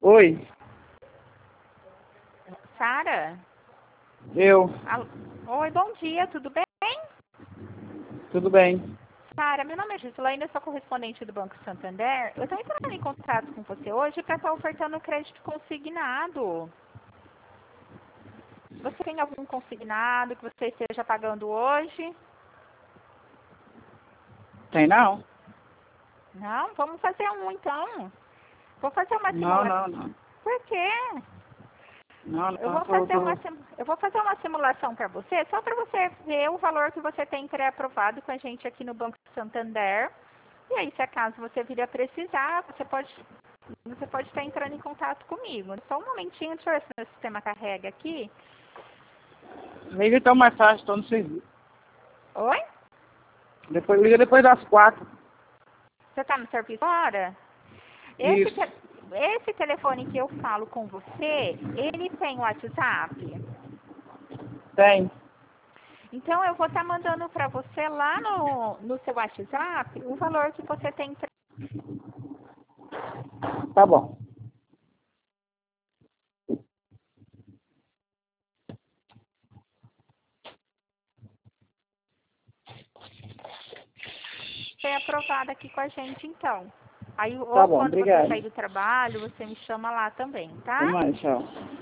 Oi, Sara? eu. Oi, bom dia, tudo bem? Tudo bem? Sara, meu nome é Gislaine, eu sou correspondente do Banco Santander. Eu estou entrando em contato com você hoje para estar ofertando crédito consignado. Você tem algum consignado que você esteja pagando hoje? Tem não? Não? Vamos fazer um então. Vou fazer uma Não, simulação. não, não. Por quê? Não, Eu não, vou fazer uma simulação para você, só para você ver o valor que você tem pré-aprovado com a gente aqui no Banco Santander. E aí, se acaso você vir a precisar, você pode estar entrando em contato comigo. Só um momentinho, deixa eu ver se meu sistema carrega aqui. liga então mais fácil, estou no serviço. Oi? Liga depois das 4. Você está no serviço agora? Isso. Esse telefone que eu falo com você, ele tem WhatsApp? Tem. Então, eu vou estar mandando para você lá no seu WhatsApp o valor que você tem. Tá bom. Ser aprovado aqui com a gente, então. Aí, Tá ou bom, quando você obrigado. sair do trabalho, você me chama lá também, tá? Até mais, tchau.